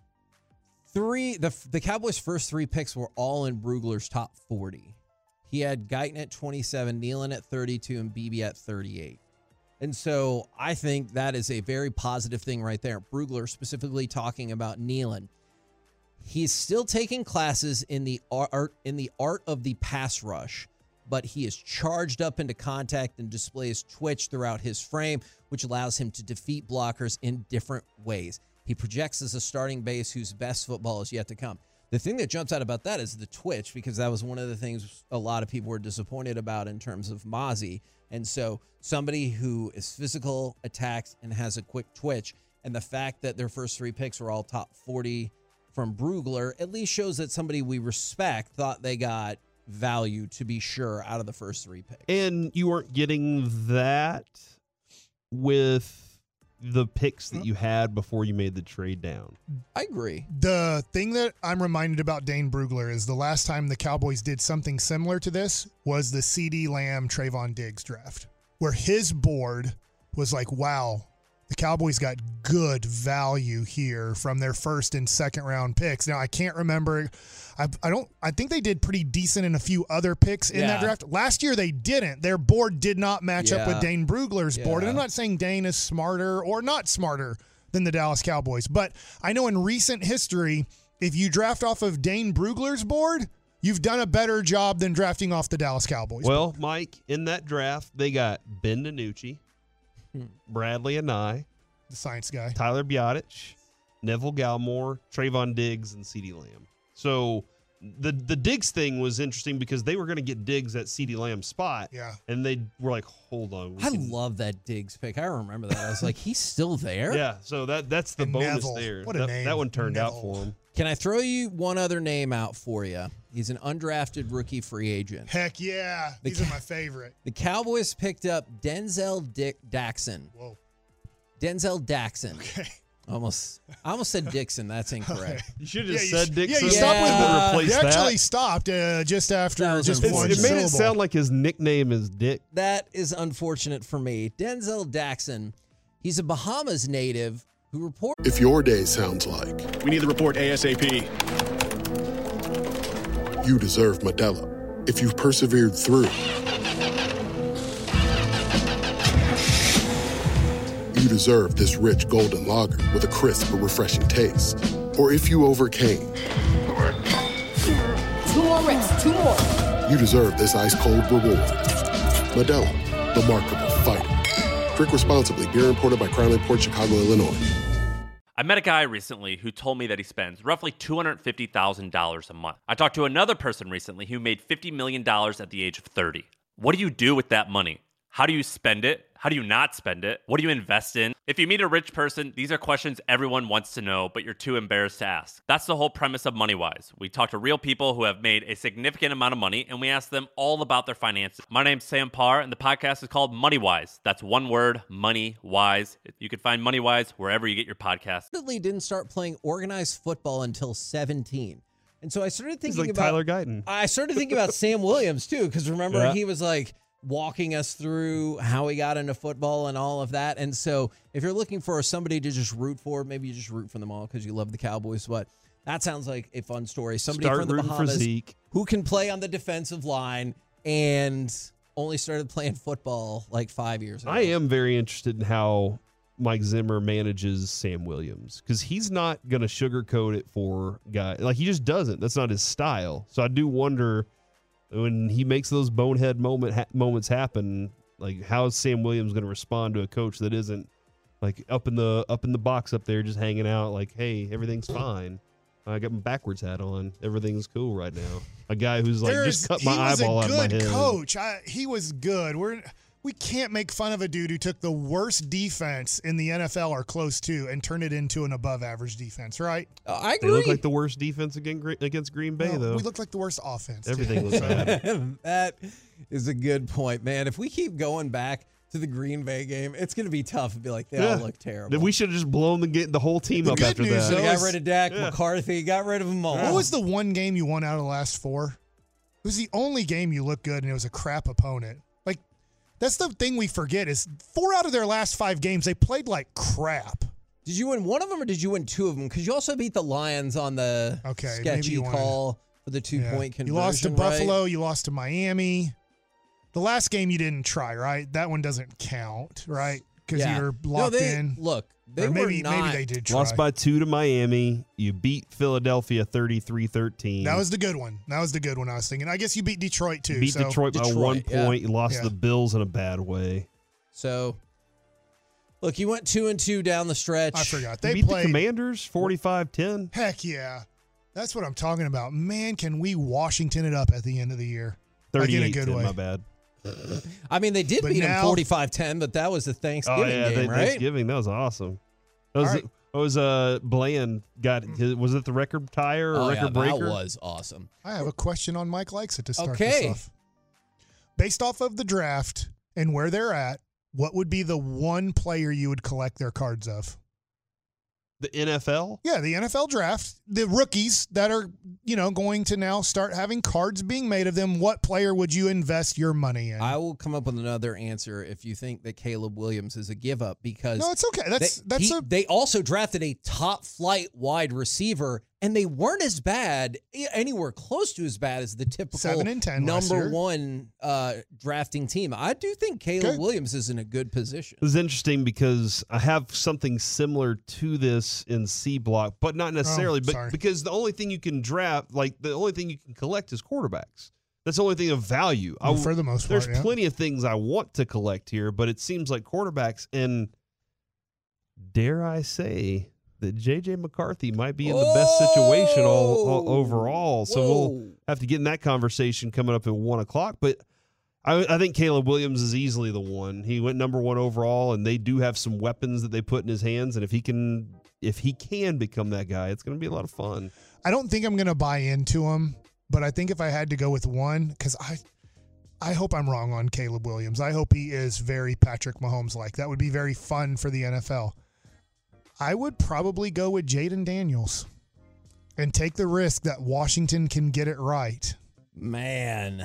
Three the the Cowboys' first three picks were all in Brugler's top forty. He had Guyton at twenty-seven, Nealon at thirty-two, and Beebe at thirty-eight. And so I think that is a very positive thing right there. Brugler specifically talking about Nealon. He's still taking classes in the art in the art of the pass rush, but he is charged up into contact and displays twitch throughout his frame, which allows him to defeat blockers in different ways. He projects as a starting base whose best football is yet to come. The thing that jumps out about that is the twitch, because that was one of the things a lot of people were disappointed about in terms of Mozzie. And so somebody who is physical, attacks, and has a quick twitch, and the fact that their first three picks were all top forty from Brugler at least shows that somebody we respect thought they got value, to be sure, out of the first three picks. And you weren't getting that with the picks that you had before you made the trade down. I agree. The thing that I'm reminded about Dane Brugler is the last time the Cowboys did something similar to this was the CeeDee Lamb Trayvon Diggs draft, where his board was like, wow, the Cowboys got good value here from their first and second round picks. Now, I can't remember. I, I don't. I think they did pretty decent in a few other picks in Yeah. that draft. Last year, they didn't. Their board did not match up with Yeah. Dane Brugler's board. And I'm Yeah. not saying Dane is smarter or not smarter than the Dallas Cowboys, but I know in recent history, if you draft off of Dane Brugler's board, you've done a better job than drafting off the Dallas Cowboys. Well, Mike, in that draft, they got Ben DiNucci, Bradley Anai, the science guy, Tyler Biotic, Neville Gallimore, Trayvon Diggs, and CeeDee Lamb. So the the Diggs thing was interesting because they were going to get Diggs at CeeDee Lamb's spot. Yeah. And they were like, hold on. we I can- love that Diggs pick. I remember that. I was like, he's still there? Yeah, so that that's the And bonus Neville. there. What a that, name. that one turned out Neville. for him. Can I throw you one other name out for you? He's an undrafted rookie free agent. Heck yeah. The These are Ca- my favorite. The Cowboys picked up Denzel Dick Daxon. Whoa. Denzel Daxon. Okay. Almost, I almost said Dixon. That's incorrect. You should have Yeah, just you, said Dixon. yeah, you Yeah. stopped with Uh, replace You that. actually stopped uh, just after That was just It's- one it made syllable. it sound like his nickname is Dick. That is unfortunate for me. Denzel Daxon. He's a Bahamas native who reported. If your day sounds like We need the report ASAP. you deserve Modelo, if you've persevered through, you deserve this rich golden lager with a crisp but refreshing taste. Or if you overcame, Two more reps, two more. you deserve this ice cold reward. Modelo, the Markable Fighter. Drink responsibly. Beer imported by Crown Port Chicago, Illinois. I met a guy recently who told me that he spends roughly two hundred fifty thousand dollars a month. I talked to another person recently who made fifty million dollars at the age of thirty. What do you do with that money? How do you spend it? How do you not spend it? What do you invest in? If you meet a rich person, these are questions everyone wants to know, but you're too embarrassed to ask. That's the whole premise of MoneyWise. We talk to real people who have made a significant amount of money, and we ask them all about their finances. My name's Sam Parr, and the podcast is called MoneyWise. That's one word, MoneyWise. You can find MoneyWise wherever you get your podcasts. Reportedly didn't start playing organized football until seventeen. And so I started He's thinking like about Tyler Guyton. I started thinking about Sam Williams too, because remember Yeah. he was like, walking us through how he got into football and all of that. And so if you're looking for somebody to just root for, maybe you just root for them all because you love the Cowboys, but that sounds like a fun story. Somebody Start from the rooting Bahamas for Zeke, who can play on the defensive line and only started playing football like five years ago. I am very interested in how Mike Zimmer manages Sam Williams because he's not going to sugarcoat it for guys. Like, he just doesn't. That's not his style. So I do wonder when he makes those bonehead moment ha- moments happen, like, how is Sam Williams going to respond to a coach that isn't like up in the up in the box up there just hanging out like, hey, everything's fine. I got my backwards hat on. Everything's cool right now. A guy who's like, There's, just cut my eyeball eyeball out of my head. He was a good coach. I, he was good. We're we can't make fun of a dude who took the worst defense in the N F L or close to and turned it into an above-average defense, right? Uh, I agree. They look like the worst defense against against Green Bay, well, though. We look like the worst offense. Everything too. looks bad. That is a good point, man. If we keep going back to the Green Bay game, it's going to be tough to be like, they Yeah. all look terrible. Then we should have just blown the get the whole team The up good after news that. They though, got rid of Dak, Yeah. McCarthy, got rid of them all. What was the one game you won out of the last four? It was the only game you looked good, and it was a crap opponent. Like, that's the thing we forget is four out of their last five games, they played like crap. Did you win one of them or did you win two of them? Because you also beat the Lions on the Okay, maybe sketchy you won. call for the Yeah. two-point conversion. You lost to right? Buffalo. You lost to Miami. The last game you didn't try, right? That one doesn't count, right? Because Yeah. you're No, locked they- in. Look, they Or maybe, were not. maybe they did try. Lost by two to Miami. You beat Philadelphia thirty-three thirteen. That was the good one. That was the good one I was thinking. I guess you beat Detroit too. beat so. Detroit by Detroit, one yeah. point. You lost Yeah. the Bills in a bad way. So, look, you went two and two down the stretch. I forgot. You They beat played. the Commanders forty-five ten. Heck yeah. That's what I'm talking about. Man, can we Washington it up at the end of the year? Like in a thirty-eight good ten, way. my bad. I mean, they did But beat them now- forty-five ten, but that was the Oh, Thanksgiving yeah. game, they- right? Thanksgiving. That was awesome. That was, All right. that was uh, Bland got his, was it the record tire or Oh, record yeah, breaker? that was awesome. I have a question on Mike Likes It to start Okay. this off. Based off of the draft and where they're at, what would be the one player you would collect their cards of? The N F L? Yeah, the N F L draft, the rookies that are, you know, going to now start having cards being made of them. What player would you invest your money in? I will come up with another answer if you think that Caleb Williams is a give up because no, it's okay. That's they, that's he- a they also drafted a top flight wide receiver, and they weren't as bad, anywhere close to as bad as the typical Seven and ten last number year. one uh, drafting team. I do think Caleb Okay. Williams is in a good position. It was interesting because I have something similar to this in C block, but not necessarily. but sorry. because the only thing you can draft, like the only thing you can collect is quarterbacks. That's the only thing of value. I, for the most there's part. Yeah. plenty of things I want to collect here, but it seems like quarterbacks, and dare I say that J J McCarthy might be in the best situation all, all overall. So we'll Whoa. have to get in that conversation coming up at one o'clock. But I, I think Caleb Williams is easily the one. He went number one overall, and they do have some weapons that they put in his hands. And if he can, if he can become that guy, it's going to be a lot of fun. I don't think I'm going to buy into him, but I think if I had to go with one, because I, I hope I'm wrong on Caleb Williams. I hope he is very Patrick Mahomes like. That would be very fun for the N F L. I would probably go with Jaden Daniels and take the risk that Washington can get it right. Man.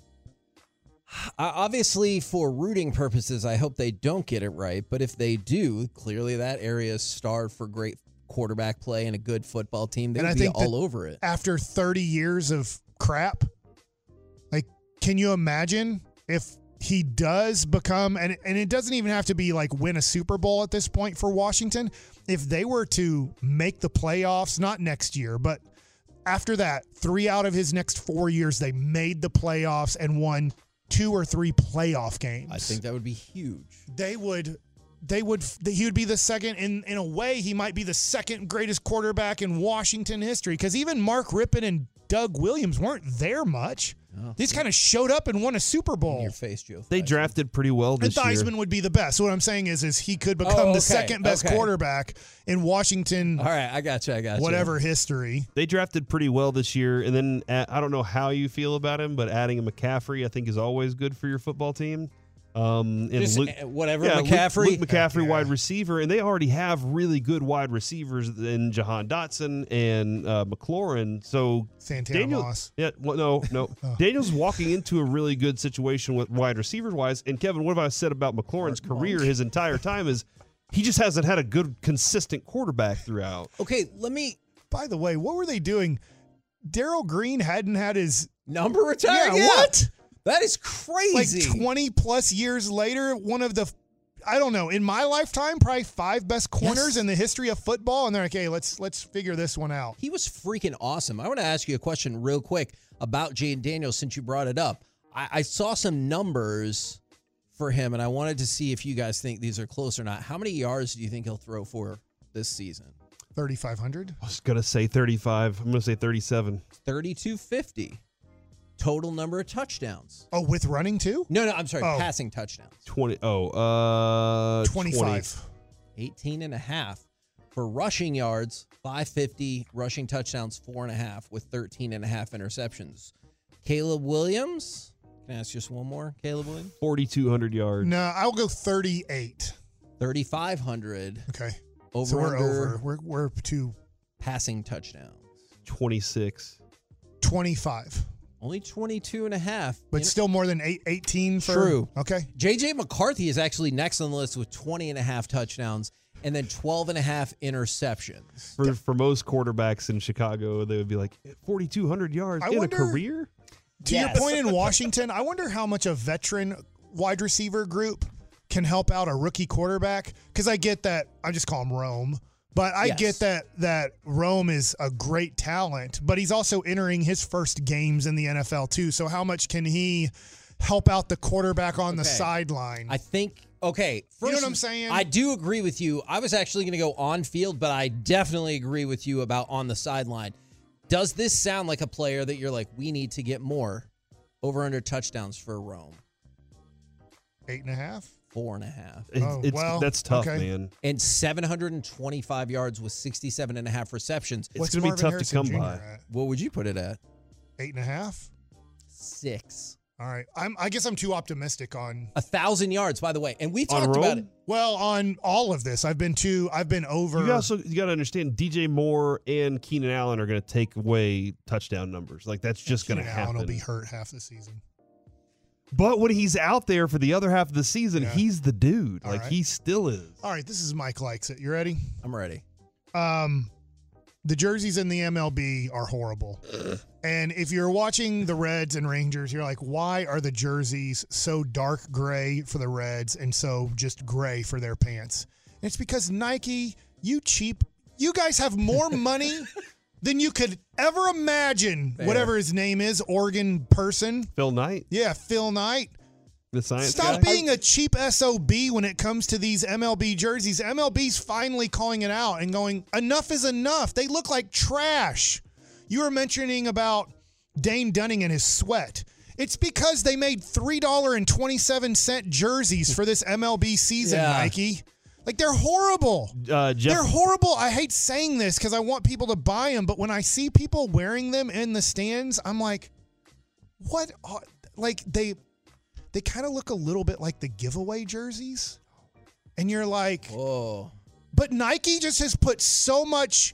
I- Obviously, for rooting purposes, I hope they don't get it right. But if they do, clearly that area is starved for great quarterback play and a good football team. They And would I be think all that over it. After thirty years of crap, like, can you imagine if he does become, and, and it doesn't even have to be like win a Super Bowl at this point for Washington. If they were to make the playoffs, not next year, but after that, three out of his next four years, they made the playoffs and won two or three playoff games. I think that would be huge. They would, they would, he would be the second, in, in a way, he might be the second greatest quarterback in Washington history, because even Mark Rippon and Doug Williams weren't there much. Oh. These kind of showed up and won a Super Bowl. In your face, Joe. They Theismann. drafted pretty well And this year. Theismann would be the best. What I'm saying is, is he could become Oh, okay, the second best okay. quarterback in Washington, All right, I got you. I got you. whatever history. They drafted pretty well this year, and then uh, I don't know how you feel about him, but adding a McCaffrey I think is always good for your football team. Um, and Just, Luke, uh, whatever, yeah, McCaffrey. Luke, Luke McCaffrey, Yeah. wide receiver, and they already have really good wide receivers in Jahan Dotson and uh, McLaurin. So Santana Daniel, Moss. yeah, well, no, no. Oh. Daniel's walking into a really good situation with wide receivers wise. And Kevin, what have I said about McLaurin's career his entire time is he just hasn't had a good, consistent quarterback throughout. Okay, let me. By the way, what were they doing? Darryl Green hadn't had his Number retired? Yeah, Yeah. what? That is crazy. Like twenty plus years later, one of the, I don't know, in my lifetime, probably five best corners Yes. in the history of football. And they're like, hey, let's let's figure this one out. He was freaking awesome. I want to ask you a question real quick about Jaden Daniels since you brought it up. I, I saw some numbers for him, and I wanted to see if you guys think these are close or not. How many yards do you think he'll throw for this season? thirty-five hundred. I was going to say thirty-five. I'm going to say thirty-seven. thirty-two fifty. Total number of touchdowns. Oh, with running too? No, no, I'm sorry. Oh. Passing touchdowns. twenty. Oh, uh, twenty-five. twenty. eighteen and a half. For rushing yards, five fifty. Rushing touchdowns, four and a half with thirteen and a half interceptions. Caleb Williams. Can I ask just one more? Caleb Williams? forty-two hundred yards. No, I'll go thirty-eight. thirty-five hundred. Okay. Over so we're under over. We're we're to passing touchdowns. twenty-six. twenty-five. Only twenty-two and a half. But You know- still more than eight, eighteen for. True. Okay. J J McCarthy is actually next on the list with twenty and a half touchdowns and then twelve and a half interceptions. For for most quarterbacks in Chicago, they would be like forty-two hundred yards I in wonder- a career. To Yes. your point in Washington, I wonder how much a veteran wide receiver group can help out a rookie quarterback. Because I get that, I just call him Rome, but I Yes. get that that Rome is a great talent, but he's also entering his first games in the N F L too. So how much can he help out the quarterback on the Okay. sideline? I think, okay. First, You know what I'm saying? I do agree with you. I was actually going to go on field, but I definitely agree with you about on the sideline. Does this sound like a player that you're like, we need to get more over under touchdowns for Rome? Eight and a half? Four and a half. It's, Oh, it's well, that's tough, okay. man. And seven hundred twenty-five yards with sixty-seven and a half receptions. It's What's gonna be Marvin tough Harrison to come Junior by. at? What would you put it at? Eight and a half? Six. All right. I'm, I guess I'm too optimistic on. A thousand yards, by the way. And we On talked about Rome? it. Well, on all of this, I've been too. I've been over. You also you got to understand D J Moore and Keenan Allen are going to take away touchdown numbers. Like that's just going to Keenan Allen happen. will be hurt half the season. But when he's out there for the other half of the season, Yeah. he's the dude. All like right. he still is. All right, this is Mike likes it. You ready? I'm ready. Um, the jerseys in the M L B are horrible. And if you're watching the Reds and Rangers, you're like, why are the jerseys so dark gray for the Reds and so just gray for their pants? And it's because Nike, you cheap, you guys have more money than you could ever imagine. Fair. Whatever his name is, Oregon person. Phil Knight, Yeah, Phil Knight. the science Stop guy. being a cheap S O B when it comes to these M L B jerseys. M L B's finally calling it out and going, enough is enough. They look like trash. You were mentioning about Dane Dunning and his sweat. It's because they made three dollars and twenty-seven cents jerseys for this M L B season, Yeah. Nike. Like, they're horrible. Uh, Jeff, They're horrible. I hate saying this because I want people to buy them, but when I see people wearing them in the stands, I'm like, what? Are, like, they they kind of look a little bit like the giveaway jerseys. And you're like, Whoa. but Nike just has put so much,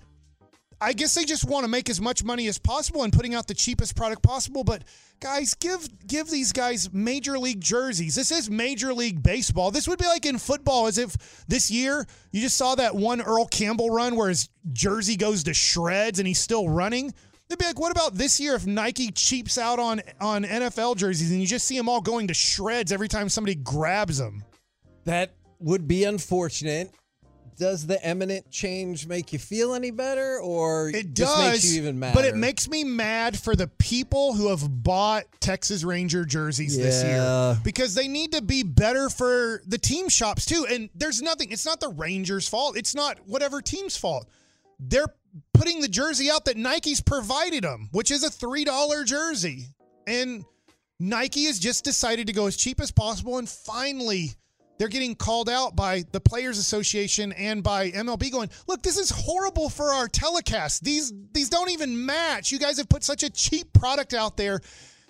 I guess they just want to make as much money as possible and putting out the cheapest product possible. But guys, give give these guys major league jerseys. This is Major League Baseball. This would be like in football, as if this year you just saw that one Earl Campbell run where his jersey goes to shreds and he's still running. They'd be like, what about this year if Nike cheaps out on, on N F L jerseys and you just see them all going to shreds every time somebody grabs them? That would be unfortunate. Does the imminent change make you feel any better, or It just does, makes you even mad? but it makes me mad for the people who have bought Texas Ranger jerseys this Yeah. year because they need to be better for the team shops too. And there's nothing, it's not the Rangers' fault. It's not whatever team's fault. They're putting the jersey out that Nike's provided them, which is a three dollars jersey. And Nike has just decided to go as cheap as possible, and finally they're getting called out by the Players Association and by M L B going, look, this is horrible for our telecast. These these don't even match. You guys have put such a cheap product out there.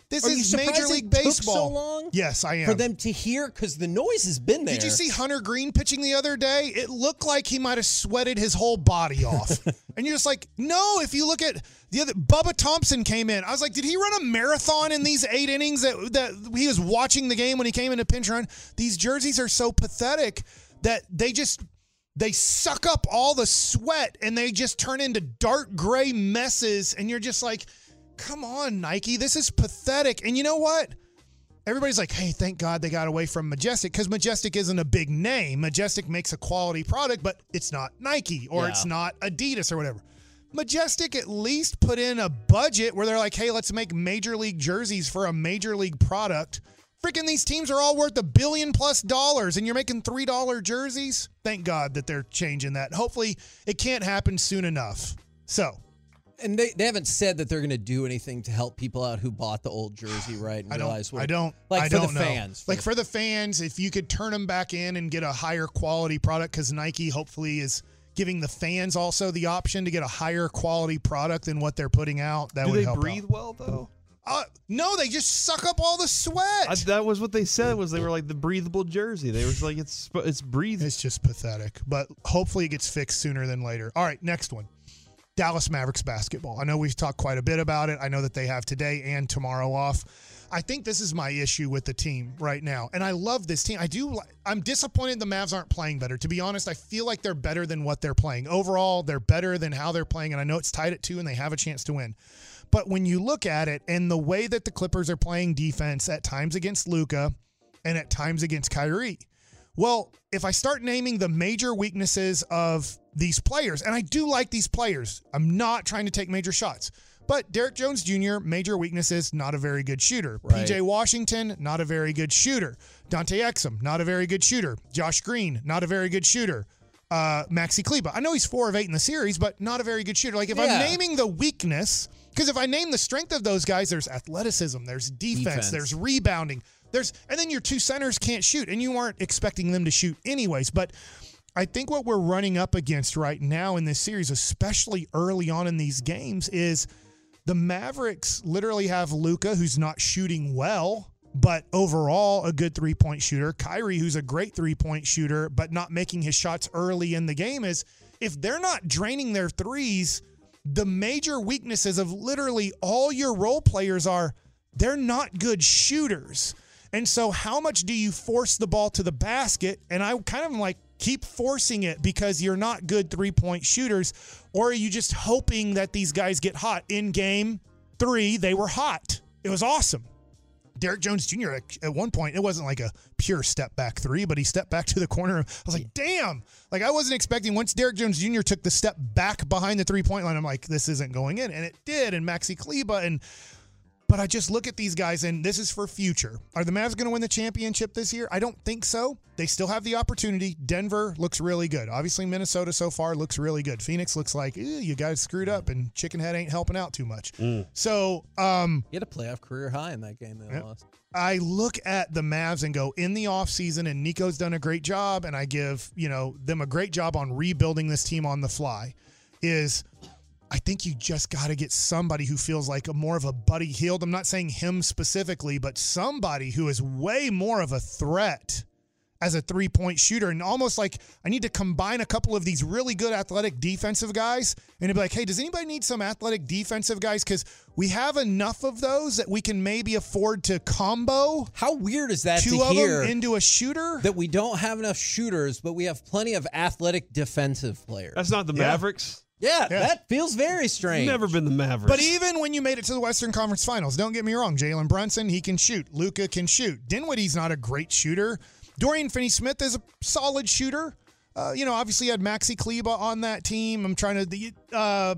This Are you is surprised Major it League took Baseball. so long Yes, I am. for them to hear, because the noise has been there. Did you see Hunter Green pitching the other day? It looked like he might have sweated his whole body off. And you're just like, no, if you look at the other, Bubba Thompson came in. I was like, did he run a marathon in these eight innings that, that he was watching the game when he came into pinch run? These jerseys are so pathetic that they just, they suck up all the sweat and they just turn into dark gray messes. And you're just like, come on, Nike, this is pathetic. And you know what? Everybody's like, hey, thank God they got away from Majestic, because Majestic isn't a big name. Majestic makes a quality product, but it's not Nike or Yeah. it's not Adidas or whatever. Majestic at least put in a budget where they're like, hey, let's make Major League jerseys for a Major League product. Freaking these teams are all worth a billion plus dollars, and you're making three dollar jerseys? Thank God that they're changing that. Hopefully it can't happen soon enough. So... And they, they haven't said that they're going to do anything to help people out who bought the old jersey, right? And I don't. realize what, I don't. Like I for don't the know. fans. Like for the fans, if you could turn them back in and get a higher quality product, because Nike hopefully is giving the fans also the option to get a higher quality product than what they're putting out. That Do would they help breathe out. well though? Uh, no, they just suck up all the sweat. I, that was what they said. Was they were like the breathable jersey. They were like it's it's breathing. It's just pathetic. But hopefully it gets fixed sooner than later. All right, next one. Dallas Mavericks basketball. I know we've talked quite a bit about it. I know that they have today and tomorrow off. I think this is my issue with the team right now. And I love this team. I do. I'm disappointed the Mavs aren't playing better. To be honest, I feel like they're better than what they're playing. Overall, they're better than how they're playing. And I know it's tied at two and they have a chance to win. But when you look at it and the way that the Clippers are playing defense at times against Luka and at times against Kyrie, well, if I start naming the major weaknesses of these players, and I do like these players, I'm not trying to take major shots, but Derek Jones Junior, major weaknesses, not a very good shooter. Right. P J Washington, not a very good shooter. Dante Exum, not a very good shooter. Josh Green, not a very good shooter. Uh, Maxi Kleber, I know he's four of eight in the series, but not a very good shooter. Like if Yeah. I'm naming the weakness, because if I name the strength of those guys, there's athleticism, there's defense, Defense. there's rebounding. There's and then your two centers can't shoot, and you aren't expecting them to shoot anyways. But I think what we're running up against right now in this series, especially early on in these games, is the Mavericks literally have Luka, who's not shooting well, but overall a good three-point shooter. Kyrie, who's a great three-point shooter, but not making his shots early in the game. Is if they're not draining their threes, the major weaknesses of literally all your role players are they're not good shooters. And so how much do you force the ball to the basket? And I kind of like keep forcing it because you're not good three-point shooters, or are you just hoping that these guys get hot? In game three, they were hot. It was awesome. Derek Jones Junior at, at one point, it wasn't like a pure step back three, but he stepped back to the corner. I was like, damn. Like I wasn't expecting once Derek Jones Junior took the step back behind the three-point line, I'm like, this isn't going in. And it did. And Maxi Kleber and But I just look at these guys, and this is for future. Are the Mavs going to win the championship this year? I don't think so. They still have the opportunity. Denver looks really good. Obviously, Minnesota so far looks really good. Phoenix looks like, you guys screwed up, and Chicken Head ain't helping out too much. Mm. So, um, he had a playoff career high in that game they yeah. lost. I look at the Mavs and go, in the offseason, and Nico's done a great job, and I give, you know, them a great job on rebuilding this team on the fly, is I think you just got to get somebody who feels like a more of a Buddy Hield. I'm not saying him specifically, but somebody who is way more of a threat as a three-point shooter, and almost like I need to combine a couple of these really good athletic defensive guys and be like, hey, does anybody need some athletic defensive guys? Because we have enough of those that we can maybe afford to combo. How weird is that two to of hear them into a shooter? That we don't have enough shooters, but we have plenty of athletic defensive players. That's not the Yeah. Mavericks. Yeah, Yeah. that feels very strange. Never been the Mavericks. But even when you made it to the Western Conference Finals, don't get me wrong, Jalen Brunson, he can shoot. Luka can shoot. Dinwiddie's not a great shooter. Dorian Finney-Smith is a solid shooter. Uh, you know, obviously you had Maxi Kleber on that team. I'm trying to, uh,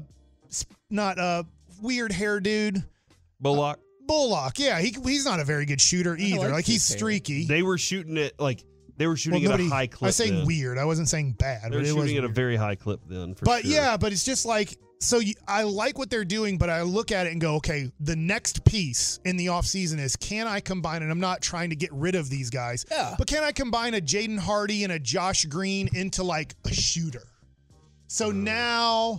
not a weird hair dude. Bullock. Uh, Bullock, yeah, he he's not a very good shooter either. like Like, he's his hair. streaky. They were shooting it like they were shooting Well, at nobody- a high clip. I was saying then. weird. I wasn't saying bad. They were but it was shooting at a weird. very high clip then. For But sure. yeah, but it's just like, so you, I like what they're doing, but I look at it and go, okay, the next piece in the offseason is, can I combine, and I'm not trying to get rid of these guys, Yeah. but can I combine a Jaden Hardy and a Josh Green into like a shooter? So now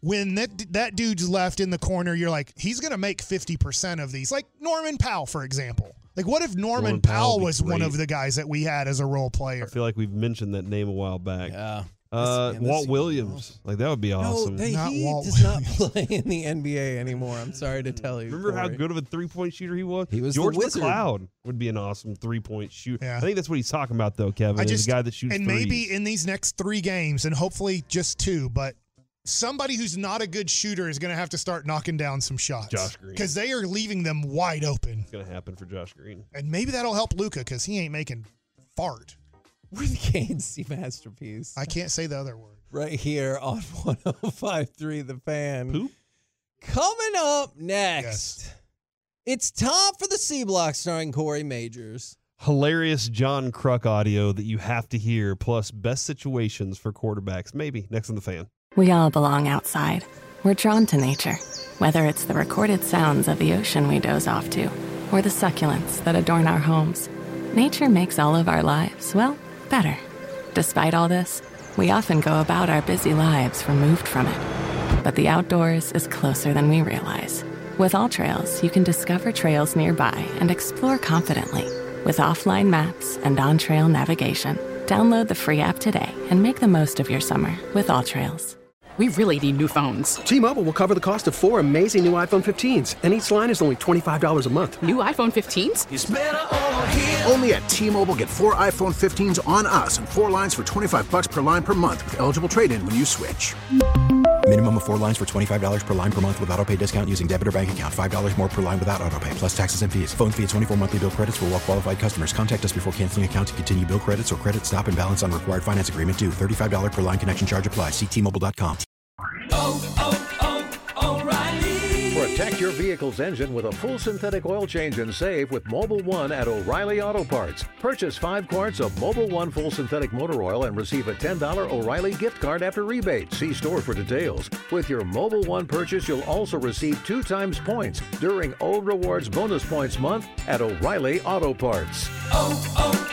when that that dude's left in the corner, you're like, he's going to make fifty percent of these. Like Norman Powell, for example. Like, what if Norman, Norman Powell, Powell was great. one of the guys that we had as a role player? I feel like we've mentioned that name a while back. Yeah. Uh, This- man, Walt this- Williams. Like, that would be awesome. No, they, Not he Walt does not Williams. play in the N B A anymore. I'm sorry to tell you. Remember how Corey. good of a three-point shooter he was? He was the George wizard. McLeod would be an awesome three-point shooter. Yeah. I think that's what he's talking about, though, Kevin. I is just a guy that shoots and threes. maybe in these next three games, and hopefully just two, but somebody who's not a good shooter is going to have to start knocking down some shots. Josh Green. Because they are leaving them wide open. It's going to happen for Josh Green. And maybe that'll help Luka because he ain't making fart. We're the K N C masterpiece. I can't say the other word. Right here on one oh five point three The Fan. Poop? Coming up next, Yes. it's time for the C Block starring Corey Majors. Hilarious John Kruk audio that you have to hear, plus best situations for quarterbacks. Maybe next on The Fan. We all belong outside. We're drawn to nature, whether it's the recorded sounds of the ocean we doze off to, or the succulents that adorn our homes. Nature makes all of our lives, well, better. Despite all this, we often go about our busy lives removed from it. But the outdoors is closer than we realize. With All Trails, you can discover trails nearby and explore confidently. With offline maps and on-trail navigation, download the free app today and make the most of your summer with All Trails. We really need new phones. T-Mobile will cover the cost of four amazing new iPhone fifteens, and each line is only twenty-five dollars a month. New iPhone fifteens? It's better over here. Only at T-Mobile, get four iPhone fifteens on us and four lines for twenty-five bucks per line per month with eligible trade-in when you switch. Minimum of four lines for twenty-five dollars per line per month with autopay discount using debit or bank account. five dollars more per line without autopay, plus taxes and fees. Phone fee at twenty-four monthly bill credits for well-qualified customers. Contact us before canceling account to continue bill credits or credit stop and balance on required finance agreement due. thirty-five dollars per line connection charge applies. See T Mobile dot com. Oh, oh, oh, O'Reilly. Protect your vehicle's engine with a full synthetic oil change and save with Mobile One at O'Reilly Auto Parts. Purchase five quarts of Mobile One full synthetic motor oil and receive a ten dollars O'Reilly gift card after rebate. See store for details. With your Mobile One purchase, you'll also receive two times points during O Rewards Bonus Points Month at O'Reilly Auto Parts. Oh, oh,